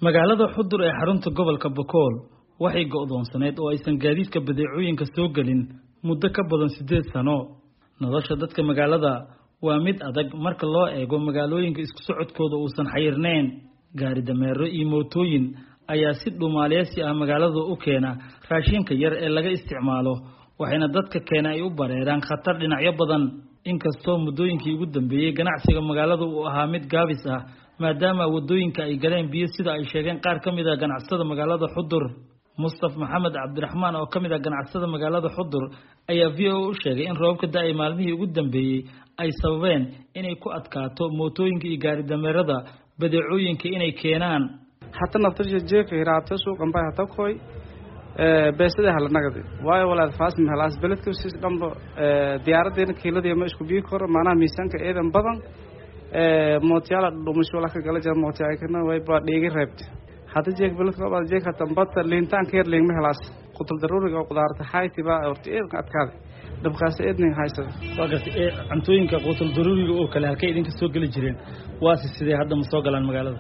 magaalada Xudur ee xarunta gobolka Bokool waxay go'doonsaneed oo aysan gaadiidka badeecooyinka soo galin muddo ka badan 8 sano. Nolosha dadka magaalada waa mid adag marka loo eego magaalooyinka isku socodkooda uusan xayirneen. Gaari dameero iyo mootooyin ayaa si dhuumaaleysi ah magaalada u keena raashinka yar ee laga isticmaalo, waxayna dadka keena ay u bareeraan khatar dhinacyo badan. Inkastoo muddooyinkii ugu dambeeyay ganacsiga magaalada uu ahaa mid gaabis ah maadaama wadooyinka ay galeen biyo sida ay sheegeen qaar ka mid ah ganacsada magaalada Xudur. Mustafa Maxamed Cabdiraxmaan oo ka mid ah ganacsada magaalada Xudur ayaa VO u sheegay in roobka da'ay maalmihii ugu dambeeyay ay sababeen inay ku adkaato mootooyinka iyo gaari dameerada badeecooyinka inay keenaan. Hatta naftirka jeeka hiraabta suuqan baa hata koy beesada hal nagad waayo walaal faas mahalaas beledku si dhanba diyaaraddeena kiiladii ma isku biyo karo maanaha miisaanka eedan badan mootiyaal dhuumasho la ka gala jaa mootiyaal kana way baa dheegi reebta hadda jeek beledku baa jeek hata bata liintaan ka yar leeyma helaas qutul daruuriga oo qudaarta hayti baa horta eedka adkaad dabkaas eednin haysa waqti cuntooyinka qutul daruuriga oo kale halkay idinka soo gali jireen waasi sidee hadda ma soo galaan magaalada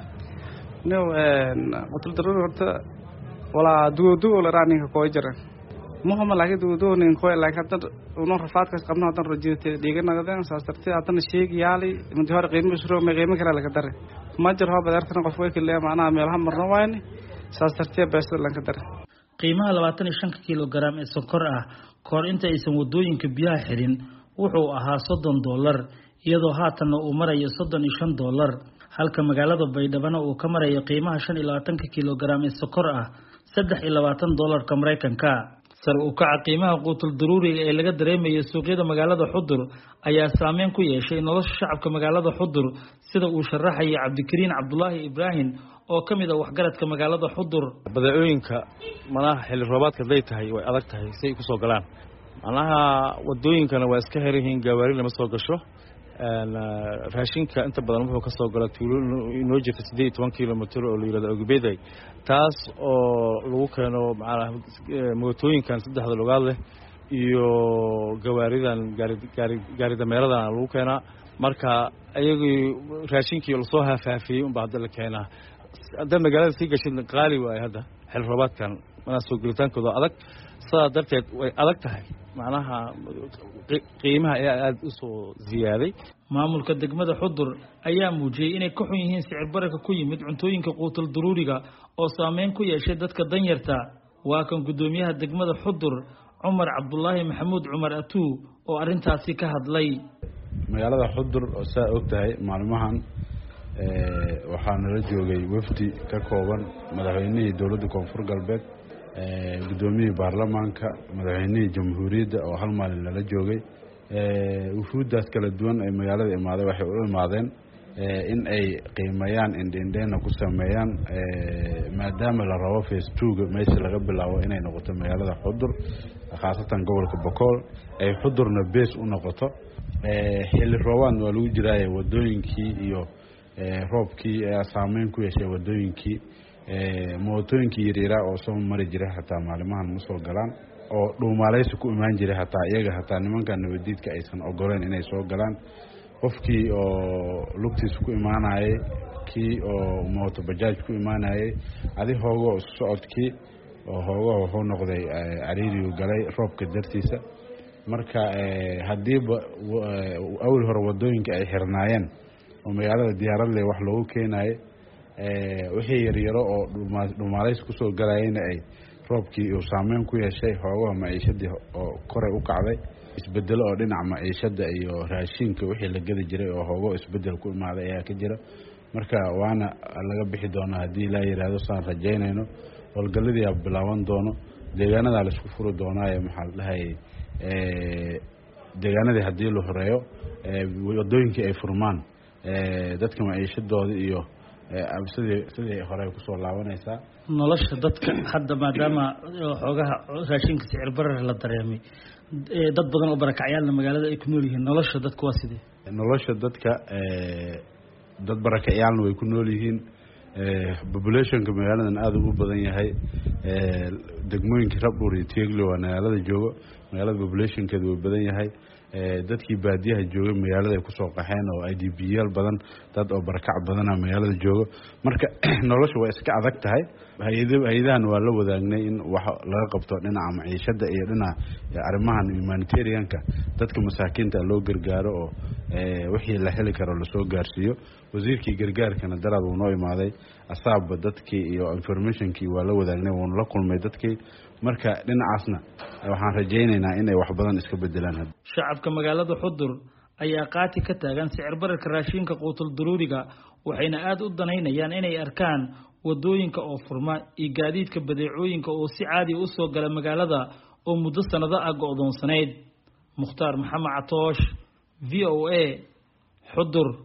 qutul daruuriga horta wala duudu wala raaninka koo jira muhiima laakiin duudu nin koo laakiin hadda uu rafaadkaas qabno hadda rajiyada dhiiganaadeen saastartii hadda sheegayaalay mid hore qiimo suro ma qiimo kale laga daray ma jiro badartan qof way kale macnaha meelaha marno wayni saastartii beesada laga daray qiimaha 25 kilogram ee sokor ah koor inta aysan wadooyinka biyaha xirin wuxuu ahaa $30 iyadoo haatan uu marayo $35 halka magaalada Baydhabo uu ka marayo qiimaha 25 kilogram ee sokor ah $23 Mareykanka. Sar u kaca qiimaha qutul daruuriga ee laga dareemayo suuqyada magaalada Xudur ayaa saameyn ku yeeshay nolosha shacabka magaalada Xudur sida uu sharaxay Cabdikariin Cabdullaahi Ibrahim oo ka mid ah waxgaradka magaalada Xudur. Badeecooyinka manaha xilli roobaadka leeyahay way adag tahay si ay ku soo galaan. Manaha wadooyinkana waa iska xiriireen gawaari lama soo gasho. raashinka inta badan wuxuu ka soo galay tuulo inoo jirta 18 kilomitir oo la yiraahdo Ogbeeday taas oo lagu keeno mootooyinkan saddexda lugaad leh iyo gawaaridan gaari dameeradan lagu keena marka ayagii raashinkii la soo haafafiyay un baa la keenaa hadda magaalada si gashin qaali way hadda xil roobaadkan mana soo gelitaankooda adag saa darteed way adag tahay macnaha qiimaha aad u soo ziyaaday. Maamulka degmada Xudur ayaa muujiyay inay ka xun yihiin sicir bararka ku yimid cuntooyinka qutul daruuriga oo saameyn ku yeeshay dadka danyarta. Waa kan gudoomiyaha degmada Xudur Umar Abdullaahi Maxamuud Umar Atuu oo arintaasi ka hadlay. magaalada Xudur oo saa ogtahay maalmahan waxaa nala joogay wafdi ka kooban madaxweynihii dawladda Koonfur Galbeed gudoomiyaha baarlamaanka madaxweynihii jamhuuriyadda oo hal maalin lala joogay wufuudaas kala duwan ay magaalada imaaday waxay u imaadeen in ay qiimeeyaan indheena ku sameeyaan maadaama la rabo phase 2 meesha laga bilaabo inay noqoto magaalada Xudur khaasatan gobolka Bokool ay Xudurna base u noqoto xilli roobaad waa lagu jiray wadooyinkii iyo roobkii saameyn ku yeeshay wadooyinkii mootooyinkii yaryar oo soo mari jiray hataa maalmahan ma soo galaan oo dhuumaaleysi ku imaan jiray hataa iyaga hataa nimanka nabadiidka aysan ogoleen inay soo galaan qofkii oo lugtiis ku imaanayay kii oo mooto bajaaj ku imaanayay adi hoogo socodkii oo hoogo wuxuu noqday cariiriyo galay roobka dartiisa marka hadii awal hore wadooyinka ay xirnaayeen oo magaalada diyaarad leh wax loogu keenay wixii yaryaro oo dhuumaaleys ku soo galayeen ay roobkii uu saameyn ku yeeshay hoogaha maciishadii oo kore u kacday isbedelo oo dhinaca maciishada iyo raashinka wixii la gadi jiray oo hoogo isbedel ku imaaday ayaa ka jira marka waana laga bixi doonaa hadii la yiraahdo saan rajaynayno howlgaladii ay bilaaban doono deegaanada la isku furo doonaa maxaa la dhahay deegaanadii hadii la horeeyo wadooyinkii ay furmaan dadka maciishadooda iyo sidii hore ku soo laabanaysa nolosha dadka hadda maadaama xoogaha raashinka sicir barar la dareemay dad badan oo barakacyaal magaalada ay ku nool yihiin nolosha dadku waa sidee nolosha dadka dad barakacyaal way ku nool yihiin populationka magaaladan aad u badan yahay degmooyinka Rabur iyo Tieglo waa magaalada joogo magaalada populationkeedu way badan yahay dadkii baadiyaha joogay magaalada ay kusoo qaxeen oo IDP-yaal badan dad oo barakac badana magaalada joogo marka noloshu waa iska adag tahay hay'adahan waa la wadaagnay in wax laga qabto dhinaca maciishada iyo dhinaca arrimahan humanitarianka dadka masaakiinta loo gargaaro oo wixii la heli karo la soo gaarsiiyo wasiirkii gargaarkana daraad uu noo imaaday asaab dadkii iyo informationkii waa la wadaagnay oo la kulmay dadkii marka dhinacaasna waxaan rajaynaynaa in ay wax badan iska bedelaan shacabka magaalada Xudur ayaa qaati ka taagan sicir bararka raashinka quutul daruuriga waxayna aad u danaynayaan inay arkaan wadooyinka oo furma iyo gaadiidka badeecooyinka oo si caadi u soo gala magaalada oo muddo sanado ah go'doonsaneyd Mukhtaar Maxamed Catoosh VOA Xudur